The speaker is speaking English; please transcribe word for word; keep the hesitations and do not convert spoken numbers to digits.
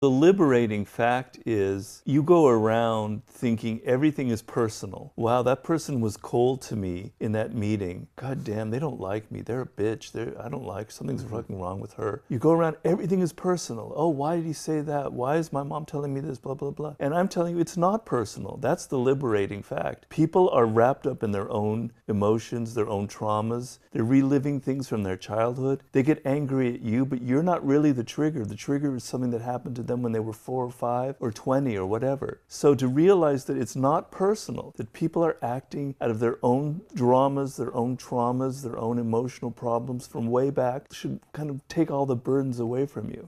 The liberating fact is you go around thinking everything is personal. Wow, that person was cold to me in that meeting. God damn, they don't like me. They're a bitch. They're, I don't like, something's fucking wrong with her. You go around, everything is personal. Oh, why did he say that? Why is my mom telling me this, blah, blah, blah. And I'm telling you, it's not personal. That's the liberating fact. People are wrapped up in their own emotions, their own traumas. They're reliving things from their childhood. They get angry at you, but you're not really the trigger. The trigger is something that happened to them them when they were four or five or twenty or whatever. So to realize that it's not personal, that people are acting out of their own dramas, their own traumas, their own emotional problems from way back, should kind of take all the burdens away from you.